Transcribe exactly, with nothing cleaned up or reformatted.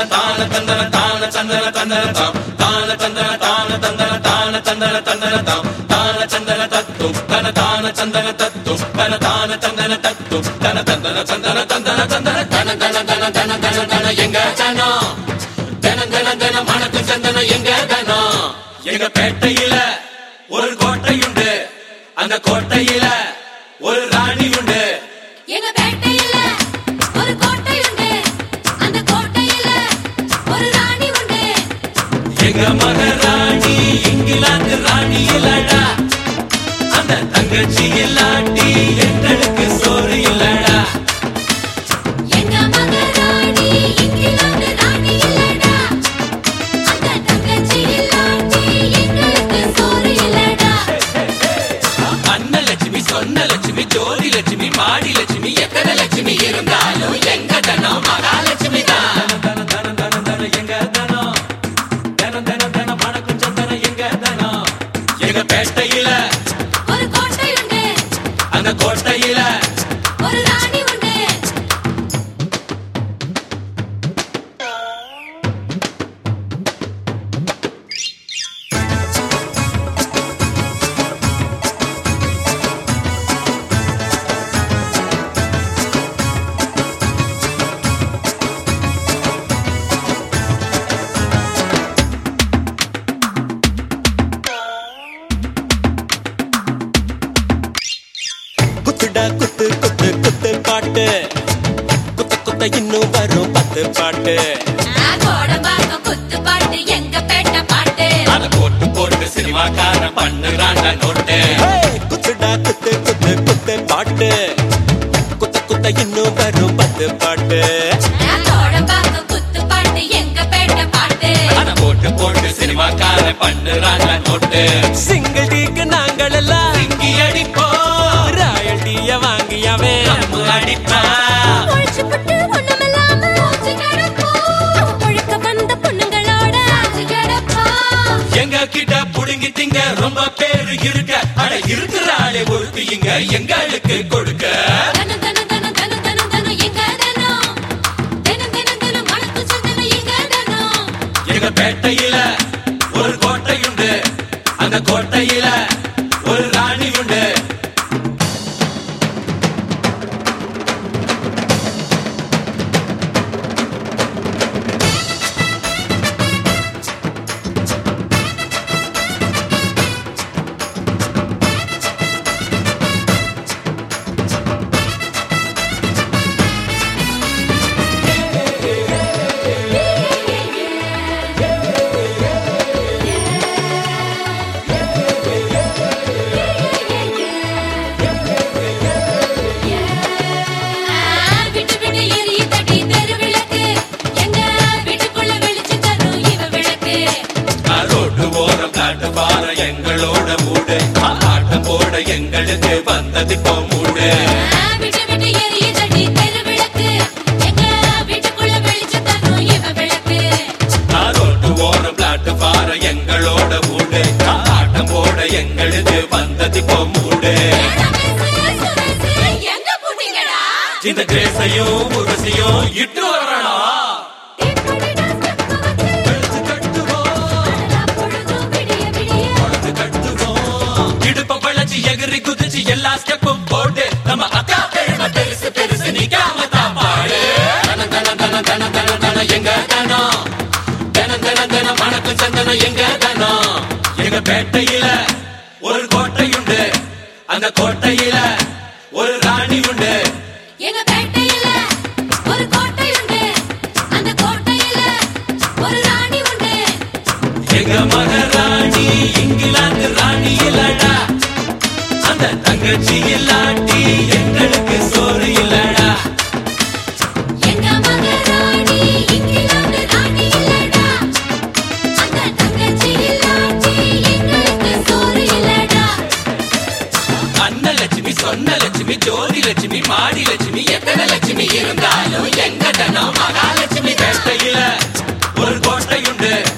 தான தந்தன தான சந்தன தந்தன தாம் தான தந்தன தான தந்தன தான சந்தன தந்தன தாம் தான சந்தன தத்தும் தன தான சந்தன தத்தும் தன தான சந்தன தத்தும் தன தந்தன சந்தன தந்தன தந்தன தன தன தன தன தன தன எங்க தனம் தன தன தன மனக்கு சந்தன எங்க தனம் எங்க பேட்டையில ஒரு கோட்டையுண்டு அந்த கோட்டையில ஒரு ராணி உண்டு எங்க பேட்டையில ஒரு கோட்டையுண்டு அந்த கோட்டையில ஒரு ராணி உண்டு எங்க மகாராணி இங்கிலாந்து ராணி இல்லடா அந்த தங்கச்சி இல்லாட்டி எங்களுக்கு சோறு இல்லடா எங்க மகாராணி இங்கிலாந்து ராணி இல்லடா அந்த தங்கச்சி இல்லாட்டி எங்களுக்கு சோறு இல்லடா அன்னலட்சுமி சொன்னலட்சுமி ஜோதி லட்சுமி மாடி லட்சுமி எத்தனை லட்சுமி இருந்தாலும் எங்க தனம் மகாலட்சுமி தான் தன தன தன தன எங்க தனம் தன தன தன மணக்கும் சந்தன எங்க தனம் எங்க பேட்டையில ஒரு கோட்டையுண்டு அந்த கோட்டையில ஒரு ராணி உண்டு குத்துடா குத்து குத்து குத்து பாட்டு குத்து குத்த இன்னும் வரும் பத்து பாட்டு கோடம்பாக்கம் குத்து பாட்டு எங்க பேட்டை பாட்டு அத போட்டு போட்டு சினிமாக்கார பண்ணுறாண்ட நோட்டு குத்துடா குத்து குத்து குத்து பாட்டு குத்த குத்த இன்னும் வரும் பத்து பாட்டு கோடம்பாக்கம் குத்து பாட்டு எங்க பேட்டை பாட்டு அத போட்டு போட்டு சினிமாக்கார பண்ணுறாண்ட நோட்டு சிங்கிள் டீக்கு நாங்கள் எல்லாம் சிங்கி அடிப்போம் ராயல்டிய வாங்கியவே நம்ம அடிப்பான் ஒழிச்சு புட்டு ஒண்ணுமில்லாம மூச்சு கிடப்போம் ஒழுக்க வந்த பொண்ணுங்களோட ஆச்சு கிடப்போம் எங்க கிட்ட புடுங்கி திங்க ரொம்ப பேரு இருக்க அட இருக்கிற ஆளே ஒருத்தி இங்க எங்களுக்கு கொடுக்க தன தன தன தன தன தன எங்க தனம் தன தன தன மணக்கு சந்தன எங்க தனம் எங்க பேட்டையில ஒரு கோட்டையுண்டு அந்த கோட்டையில ஒரு ராணி உண்டு விட்டு விட்டு எரியுதடி தெருவிளக்கு எங்க வீட்டுக்குள்ள வெளிச்சு தரும் இவ விளக்கு ரோட்டு ஓரம் காட்டு பாற எங்களோட மூடு ஆட்டம் போட எங்களுக்கு வந்தது இப்போ மூடு விட்டு விட்டு எரியுதடி தெருவிளக்கு எங்க வீட்டுக்குள்ள வெளிச்சு தரும் இவ விளக்கு ரோட்டு ஓரம் காட்டு பாற எங்களோட மூடு ஆட்டம் போட எங்களுக்கு வந்தது இப்போ மூடு எங்க போட்டீங்கடா இந்த கிரேசையும் முரசையும் இட்டு வரணும் வெளுத்து கட்டுவோம் பொழுது கட்டுவோம் இடுப்ப பழச்சி எகிரி குதிச்சு எல்லா ஸ்டெப்பும் போட்டு நம்ம அக்கா பெருமை பெருசு பெருசு நிக்காம தான் பாடு தன தன தன தன தன தன எங்க தனம் தன தன தன மணக்கு சந்தன எங்க தனம் எங்க பேட்டையில ஒரு கோட்டையுண்டு அந்த கோட்டையில ஒரு ராணி உண்டு எங்க பேட்டையில ஒரு கோட்டையுண்டு அந்த கோட்டையில ஒரு ராணி உண்டு எங்க மகாராணி இங்கிலாந்து ராணி இல்லடா அந்த தங்கச்சி இல்லாட்டி எங்களுக்கு சோறு இல்லடா எங்க மகாராணி இங்கிலாந்து ராணி இல்லடா அந்த தங்கச்சி இல்லாட்டி எங்களுக்கு சோறு இல்லடா அன்னலட்சுமி சொன்னலட்சுமி ஜோதி லட்சுமி மாடி லட்சுமி எத்தனை லட்சுமி இருந்தாலும் எங்க தனம் மகாலட்சுமி பேட்டையில ஒரு கோட்டையுண்டு